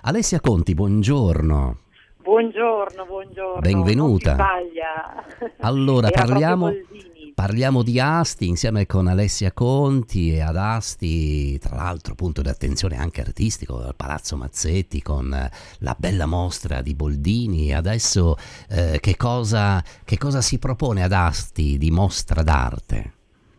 Alessia Conti, buongiorno. Buongiorno, non si Benvenuta. sbaglia. Allora, Era proprio parliamo, Boldini. parliamo di Asti insieme con Alessia Conti e ad Asti, tra l'altro punto di attenzione anche artistico, al Palazzo Mazzetti con la bella mostra di Boldini. Adesso che cosa si propone ad Asti di mostra d'arte?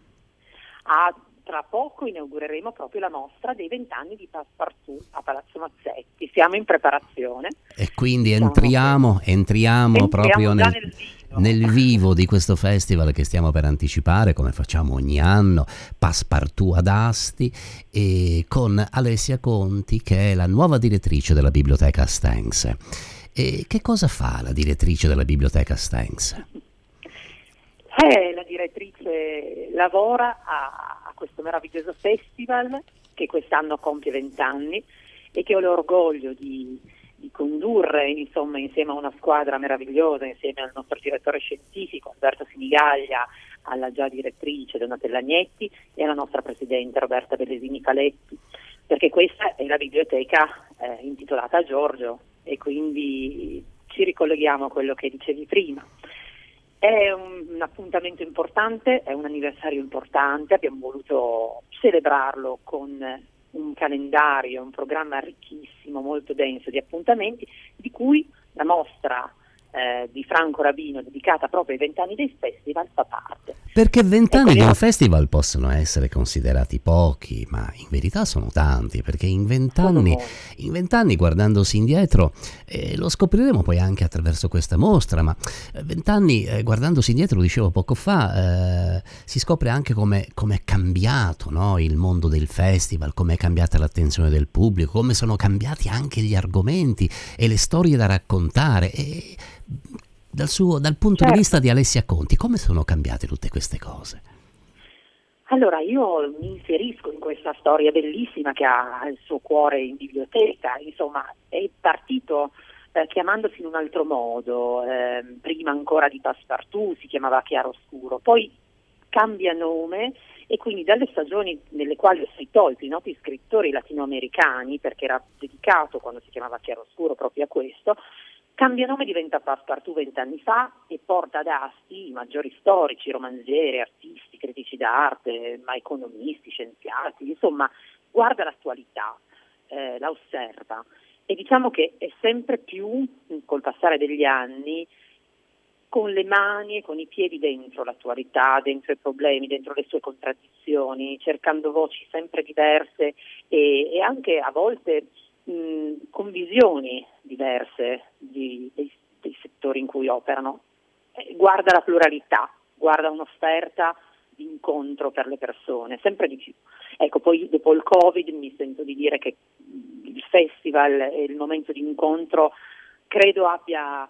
Tra poco inaugureremo proprio la mostra dei 20 anni di Passepartout a Palazzo Mazzetti. Siamo in preparazione. E quindi Diciamo che entriamo proprio entriamo già nel vivo. nel vivo di questo festival che stiamo per anticipare, come facciamo ogni anno, Passepartout ad Asti, e con Alessia Conti, che è la nuova direttrice della Biblioteca Stengs. E che cosa fa la direttrice della Biblioteca Stengs? La direttrice lavora a questo meraviglioso festival che quest'anno compie 20 anni e che ho l'orgoglio di condurre, insomma, insieme a una squadra meravigliosa, insieme al nostro direttore scientifico Alberto Sinigaglia, alla già direttrice Donatella Agnetti e alla nostra presidente Roberta Bellesini Paletti, perché questa è la biblioteca intitolata a Giorgio e quindi ci ricolleghiamo a quello che dicevi prima. È un appuntamento importante, è un anniversario importante, abbiamo voluto celebrarlo con un calendario, un programma ricchissimo, molto denso di appuntamenti, di cui la mostra di Franco Rabino dedicata proprio ai 20 anni del festival fa parte. Perché 20 Ecco, anni di un festival possono essere considerati pochi, ma in verità sono tanti, perché in 20 sono anni, molti. guardandosi indietro, lo scopriremo poi anche attraverso questa mostra, ma 20 anni guardandosi indietro, lo dicevo poco fa, si scopre anche come è cambiato, no, il mondo del festival, come è cambiata l'attenzione del pubblico, come sono cambiati anche gli argomenti e le storie da raccontare. E dal punto di Certo. vista di Alessia Conti, come sono cambiate tutte queste cose? Allora, io mi inserisco in questa storia bellissima che ha il suo cuore in biblioteca, insomma, è partito chiamandosi in un altro modo, prima ancora di Passepartout si chiamava Chiaroscuro, poi cambia nome e quindi dalle stagioni nelle quali si tolti i noti scrittori latinoamericani, perché era dedicato quando si chiamava Chiaroscuro proprio a questo, cambia nome, diventa Passepartout 20 anni fa e porta ad Asti i maggiori storici, romanzieri, artisti, critici d'arte, ma economisti, scienziati, insomma guarda l'attualità, la osserva e diciamo che è sempre più, col passare degli anni, con le mani e con i piedi dentro l'attualità, dentro i problemi, dentro le sue contraddizioni, cercando voci sempre diverse e anche a volte con visioni diverse dei settori in cui operano. Guarda la pluralità, guarda un'offerta di incontro per le persone, sempre di più. Ecco, poi dopo il Covid mi sento di dire che il festival e il momento di incontro credo abbia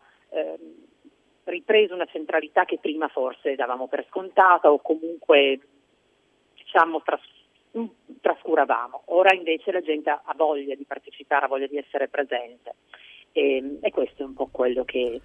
ripreso una centralità che prima forse davamo per scontata o comunque diciamo trascuravamo. Ora invece la gente ha voglia di partecipare, ha voglia di essere presente e questo è un po' quello che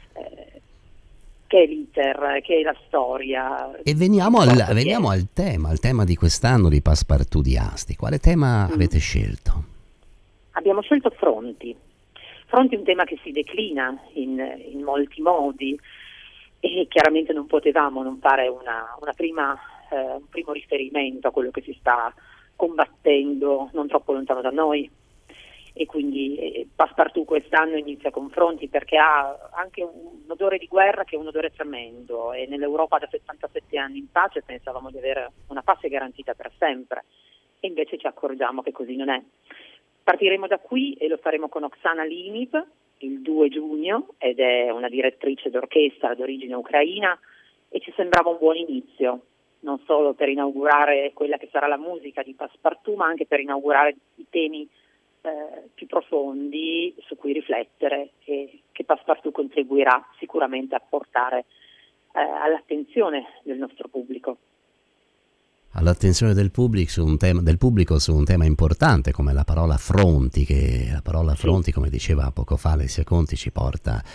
è l'iter, che è la storia. E veniamo al tema di quest'anno di Passepartout di Asti. Quale tema avete scelto? Abbiamo scelto Fronti. Fronti è un tema che si declina in molti modi e chiaramente non potevamo non fare un primo riferimento a quello che si sta combattendo non troppo lontano da noi e quindi Passepartout quest'anno inizia con Fronti perché ha anche un odore di guerra che è un odore tremendo e nell'Europa da 77 anni in pace pensavamo di avere una pace garantita per sempre e invece ci accorgiamo che così non è. Partiremo da qui e lo faremo con Oksana Liniv il 2 giugno ed è una direttrice d'orchestra d'origine ucraina e ci sembrava un buon inizio, non solo per inaugurare quella che sarà la musica di Passepartout, ma anche per inaugurare i temi più profondi su cui riflettere e che Passepartout contribuirà sicuramente a portare all'attenzione del nostro pubblico. All'attenzione del pubblico su un tema importante come la parola fronti, che la parola fronti, come diceva poco fa Alessia Conti, ci porta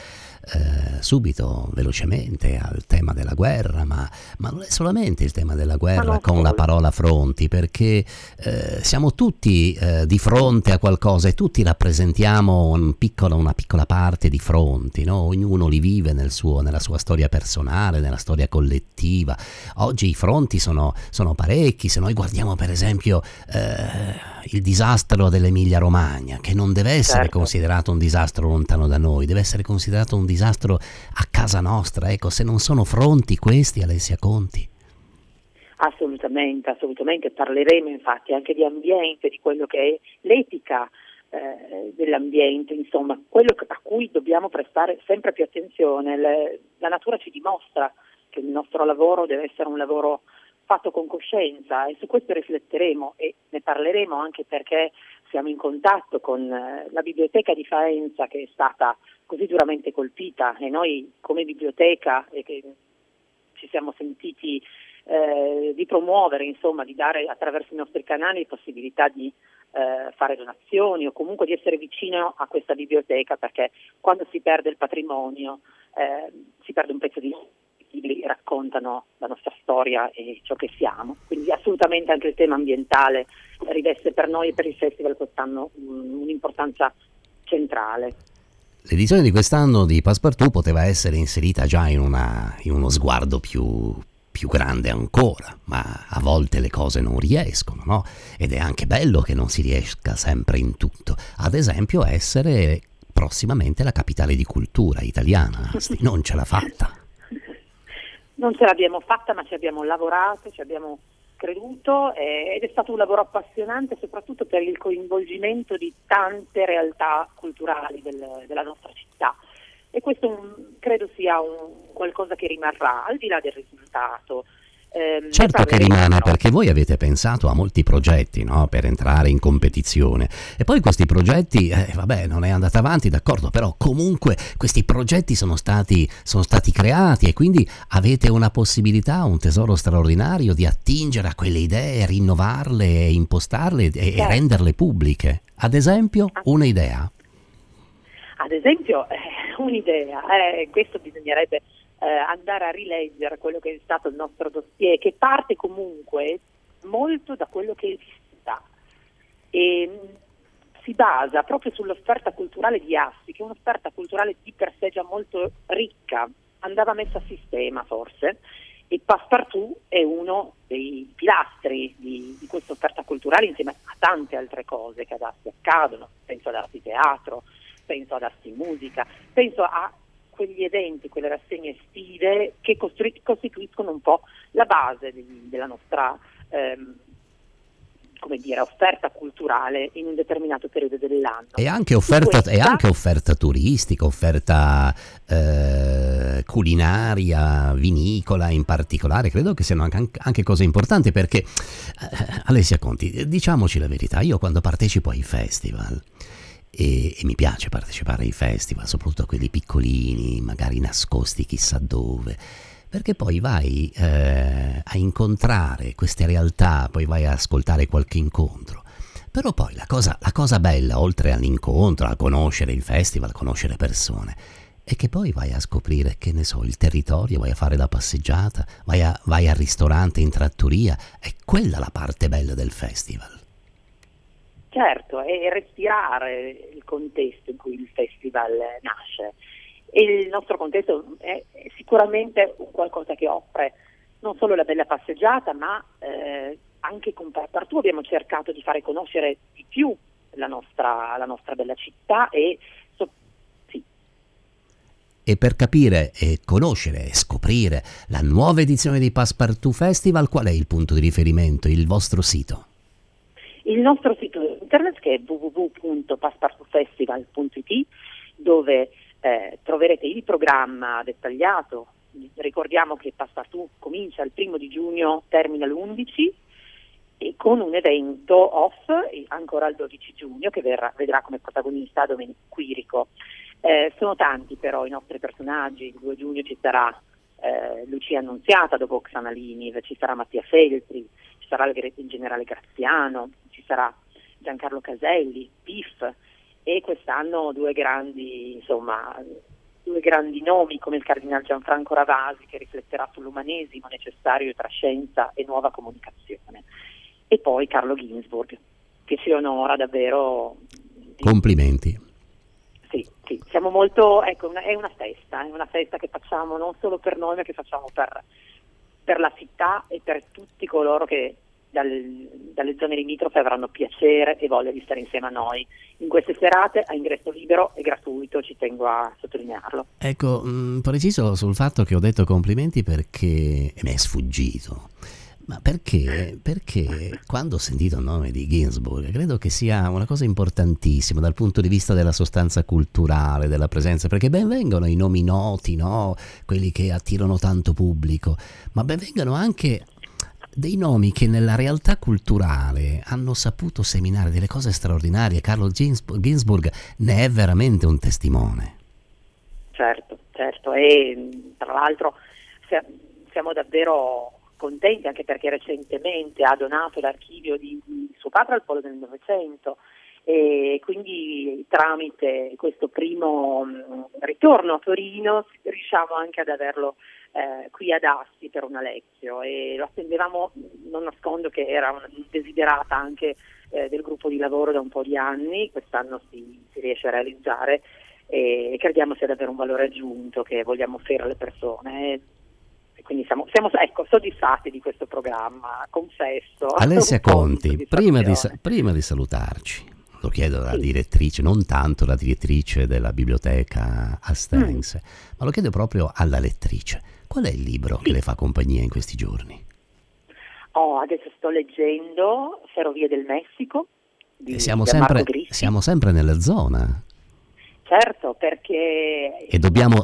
subito, velocemente al tema della guerra, ma non è solamente il tema della Ma guerra non con la solo. parola fronti, perché siamo tutti di fronte a qualcosa e tutti rappresentiamo una piccola parte di fronti, no? Ognuno li vive nella sua storia personale, nella storia collettiva. Oggi i fronti sono parecchi, se noi guardiamo per esempio il disastro dell'Emilia Romagna, che non deve essere Certo. considerato un disastro lontano da noi, deve essere considerato un disastro a casa nostra. Ecco, se non sono fronti questi, Alessia Conti. Assolutamente, assolutamente. Parleremo infatti anche di ambiente, di quello che è l'etica dell'ambiente, insomma, a cui dobbiamo prestare sempre più attenzione. La natura ci dimostra che il nostro lavoro deve essere un lavoro fatto con coscienza e su questo rifletteremo e ne parleremo anche perché siamo in contatto con la biblioteca di Faenza che è stata così duramente colpita e noi come biblioteca e che ci siamo sentiti di promuovere, insomma, di dare attraverso i nostri canali possibilità di fare donazioni o comunque di essere vicino a questa biblioteca perché quando si perde il patrimonio si perde un pezzo di libri che raccontano la nostra storia e ciò che siamo. Quindi assolutamente anche il tema ambientale riveste per noi e per il festival quest'anno un'importanza centrale. L'edizione di quest'anno di Passepartout poteva essere inserita già in uno sguardo più grande ancora, ma a volte le cose non riescono, no? Ed è anche bello che non si riesca sempre in tutto. Ad esempio essere prossimamente la capitale di cultura italiana, Asti, non ce l'ha fatta. Non ce l'abbiamo fatta, ma ci abbiamo lavorato, ci abbiamo creduto ed è stato un lavoro appassionante soprattutto per il coinvolgimento di tante realtà culturali della nostra città. E questo credo sia qualcosa che rimarrà, al di là del risultato. Ne Certo che parleremo rimane però. perché voi avete pensato a molti progetti, no? Per entrare in competizione e poi questi progetti, vabbè, non è andata avanti, d'accordo, però comunque questi progetti sono stati creati e quindi avete una possibilità, un tesoro straordinario di attingere a quelle idee, rinnovarle, impostarle e Certo. renderle pubbliche. Ad esempio, un'idea. Ad esempio, un'idea, questo bisognerebbe andare a rileggere quello che è stato il nostro dossier, che parte comunque molto da quello che è il festival e si basa proprio sull'offerta culturale di Assi, che è un'offerta culturale di per sé già molto ricca, andava messa a sistema forse, e Passepartout è uno dei pilastri di questa offerta culturale insieme a tante altre cose che ad Assi accadono, penso ad Assi Teatro, penso ad Assi Musica, penso a quegli eventi, quelle rassegne estive che costituiscono un po' la base della nostra offerta culturale in un determinato periodo dell'anno. E anche Di questa offerta turistica, offerta culinaria, vinicola in particolare, credo che siano anche cose importanti perché, Alessia Conti, diciamoci la verità, io quando partecipo ai festival, e mi piace partecipare ai festival, soprattutto a quelli piccolini, magari nascosti chissà dove, perché poi vai a incontrare queste realtà, poi vai a ascoltare qualche incontro. Però poi la cosa bella, oltre all'incontro, a conoscere il festival, a conoscere persone, è che poi vai a scoprire, che ne so, il territorio, vai a fare la passeggiata, vai al ristorante, in trattoria, è quella la parte bella del festival. certo, è respirare il contesto in cui il festival nasce. E il nostro contesto è sicuramente un qualcosa che offre non solo la bella passeggiata, ma anche con Passepartout abbiamo cercato di fare conoscere di più la nostra bella città e sì. E per capire e conoscere e scoprire la nuova edizione di Passepartout Festival, qual è il punto di riferimento, il vostro sito? Il nostro sito internet che è www.passepartoutfestival.it dove troverete il programma dettagliato. Ricordiamo che Passepartout comincia il 1 termina l'11 e con un evento off ancora il 12 giugno che vedrà come protagonista Domenico Quirico. Sono tanti però i nostri personaggi, il 2 giugno ci sarà Lucia Annunziata dopo Oksana Liniv, ci sarà Mattia Feltri, ci sarà il generale Graziano, ci sarà Giancarlo Caselli, Piff e quest'anno due grandi due grandi nomi come il cardinal Gianfranco Ravasi, che rifletterà sull'umanesimo necessario tra scienza e nuova comunicazione, e poi Carlo Ginzburg, che ci onora davvero. Complimenti. Sì, siamo molto, ecco, è una festa che facciamo non solo per noi, ma che facciamo per la città e per tutti coloro che dalle zone limitrofe avranno piacere e voglia di stare insieme a noi in queste serate a ingresso libero e gratuito, ci tengo a sottolinearlo. Ecco, preciso sul fatto che ho detto complimenti perché mi è sfuggito. Ma perché quando ho sentito il nome di Ginzburg credo che sia una cosa importantissima dal punto di vista della sostanza culturale, della presenza, perché ben vengono i nomi noti, no? Quelli che attirano tanto pubblico, ma ben vengano anche dei nomi che nella realtà culturale hanno saputo seminare delle cose straordinarie. Carlo Ginzburg ne è veramente un testimone. Certo, e tra l'altro siamo davvero contenti anche perché recentemente ha donato l'archivio di suo padre al Polo del Novecento, e quindi tramite questo primo ritorno a Torino riusciamo anche ad averlo qui ad Asti per una lezione, e lo attendevamo, non nascondo che era una desiderata anche del gruppo di lavoro da un po' di anni. Quest'anno si riesce a realizzare e crediamo sia davvero un valore aggiunto che vogliamo offrire alle persone. Quindi siamo soddisfatti di questo programma, confesso. Alessia Conti, prima di salutarci, lo chiedo alla direttrice, non tanto la direttrice della biblioteca Astense, ma lo chiedo proprio alla lettrice. Qual è il libro che le fa compagnia in questi giorni? Adesso sto leggendo Ferrovie del Messico di Siamo Marco Grissi. siamo sempre nella zona. Certo, perché E dobbiamo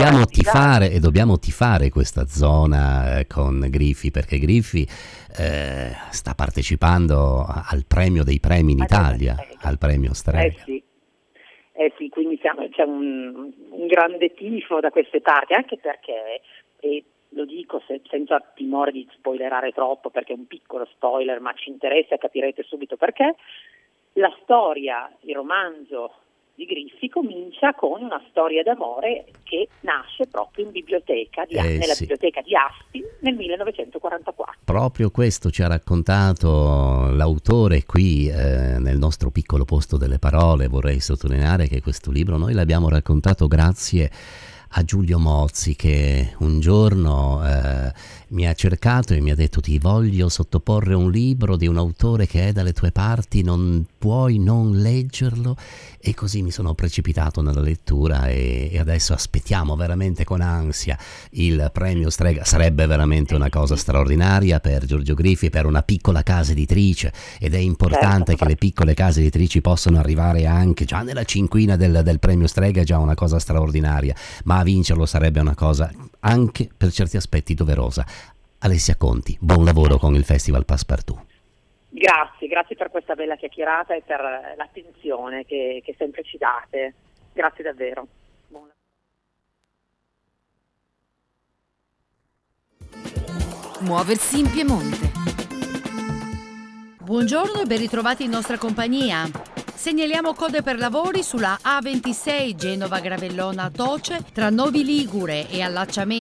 tifare questa zona con Griffi, perché Griffi sta partecipando al premio dei premi in Italia, al premio Strega. Sì, quindi c'è un grande tifo da queste parti, anche perché, e lo dico senza timore di spoilerare troppo, perché è un piccolo spoiler, ma ci interessa e capirete subito perché, la storia, il romanzo di Griffi comincia con una storia d'amore che nasce proprio in biblioteca biblioteca di Asti nel 1944. Proprio questo ci ha raccontato l'autore qui nel nostro piccolo posto delle parole. Vorrei sottolineare che questo libro noi l'abbiamo raccontato grazie a Giulio Mozzi, che un giorno mi ha cercato e mi ha detto: ti voglio sottoporre un libro di un autore che è dalle tue parti, non puoi non leggerlo. E così mi sono precipitato nella lettura e adesso aspettiamo veramente con ansia il premio Strega. Sarebbe veramente una cosa straordinaria per Giorgio Griffi, per una piccola casa editrice, ed è importante che le piccole case editrici possano arrivare anche già nella cinquina del premio Strega, è già una cosa straordinaria, ma a vincerlo sarebbe una cosa anche per certi aspetti doverosa. Alessia Conti, buon lavoro con il Festival Passepartout. Grazie per questa bella chiacchierata e per l'attenzione che sempre ci date. Grazie davvero. Muoversi in Piemonte. Buongiorno e ben ritrovati in nostra compagnia. Segnaliamo code per lavori sulla A26 Genova Gravellona Toce tra Novi Ligure e allacciamento